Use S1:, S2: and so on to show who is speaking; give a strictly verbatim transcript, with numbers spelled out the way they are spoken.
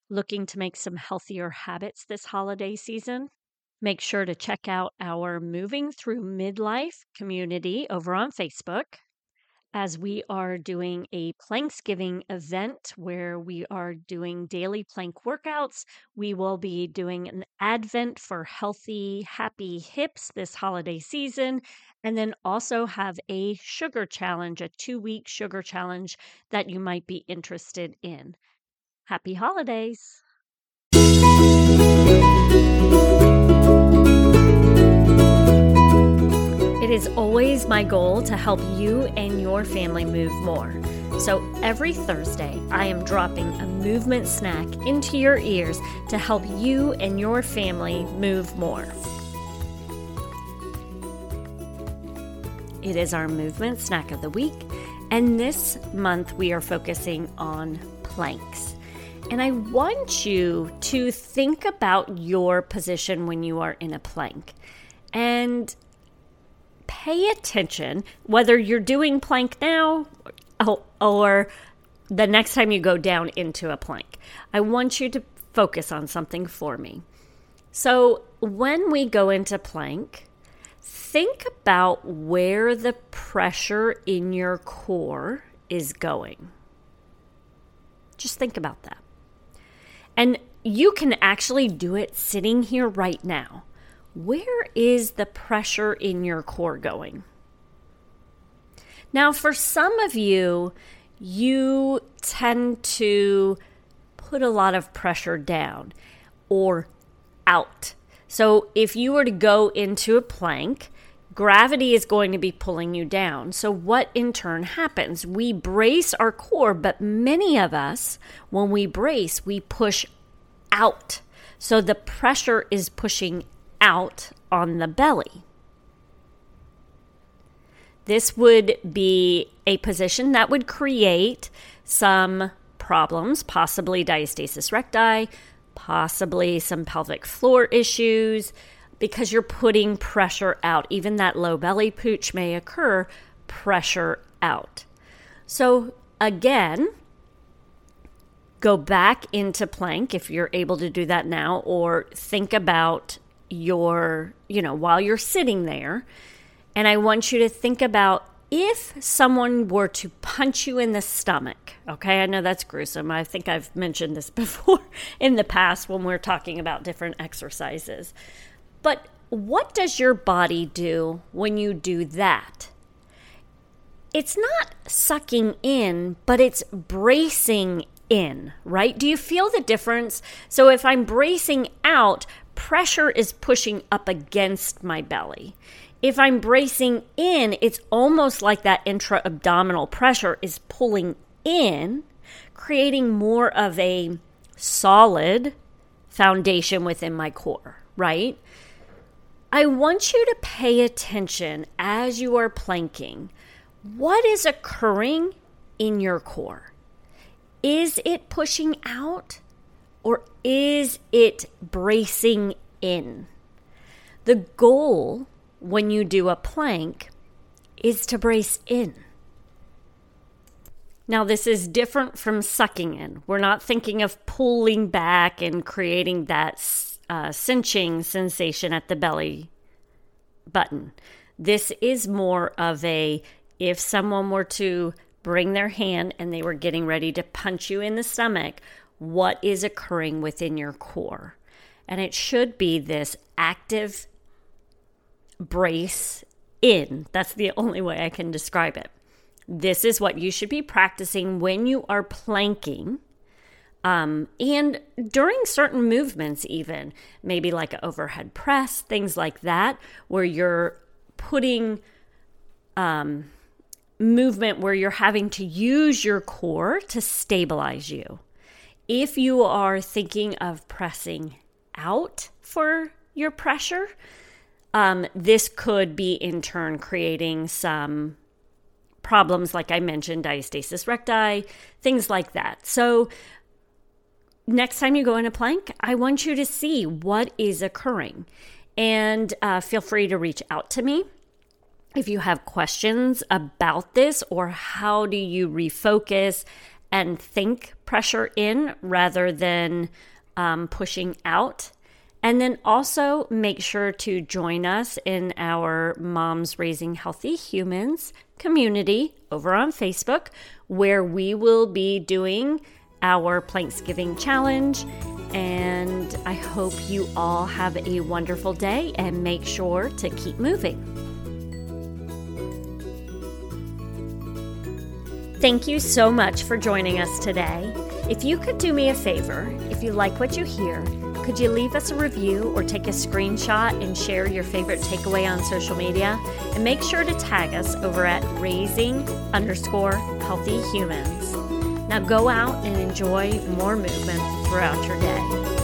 S1: Looking to make some healthier habits this holiday season? Make sure to check out our Moving Through Midlife community over on Facebook, as we are doing a Planksgiving event where we are doing daily plank workouts. We will be doing an Advent for healthy, happy hips this holiday season, and then also have a sugar challenge, a two-week sugar challenge that you might be interested in. Happy holidays! It is always my goal to help you and your family move more. So every Thursday, I am dropping a movement snack into your ears to help you and your family move more. It is our movement snack of the week, and this month we are focusing on planks. And I want you to think about your position when you are in a plank and pay attention, whether you're doing plank now or the next time you go down into a plank. I want you to focus on something for me. So when we go into plank, think about where the pressure in your core is going. Just think about that. And you can actually do it sitting here right now. Where is the pressure in your core going? Now, for some of you, you tend to put a lot of pressure down or out. So if you were to go into a plank, gravity is going to be pulling you down. So what in turn happens? We brace our core, but many of us, when we brace, we push out. So the pressure is pushing out on the belly. This would be a position that would create some problems, possibly diastasis recti, possibly some pelvic floor issues, because you're putting pressure out. Even that low belly pooch may occur, pressure out. So again, go back into plank if you're able to do that now, or think about your, you know, while you're sitting there. And I want you to think about if someone were to punch you in the stomach. Okay, I know that's gruesome. I think I've mentioned this before in the past when we're talking about different exercises. But what does your body do when you do that? It's not sucking in, but it's bracing in, right? Do you feel the difference? So if I'm bracing out, pressure is pushing up against my belly. If I'm bracing in, it's almost like that intra-abdominal pressure is pulling in, creating more of a solid foundation within my core, right? I want you to pay attention as you are planking. What is occurring in your core? Is it pushing out or is it bracing in? The goal when you do a plank is to brace in. Now, this is different from sucking in. We're not thinking of pulling back and creating that uh, cinching sensation at the belly button. This is more of a, if someone were to bring their hand and they were getting ready to punch you in the stomach, what is occurring within your core? And it should be this active brace in. That's the only way I can describe it. This is what you should be practicing when you are planking, um, and during certain movements even, maybe like an overhead press, things like that, where you're putting um, movement where you're having to use your core to stabilize you. If you are thinking of pressing out for your pressure, um, this could be in turn creating some problems, like I mentioned, diastasis recti, things like that. So next time you go in a plank, I want you to see what is occurring. And uh, feel free to reach out to me if you have questions about this, or how do you refocus and think pressure in rather than um, pushing out. And then also make sure to join us in our Moms Raising Healthy Humans community over on Facebook, where we will be doing our Planksgiving challenge. And I hope you all have a wonderful day and make sure to keep moving. Thank you so much for joining us today. If you could do me a favor, if you like what you hear, could you leave us a review or take a screenshot and share your favorite takeaway on social media? And make sure to tag us over at raising underscore healthy humans. Now go out and enjoy more movement throughout your day.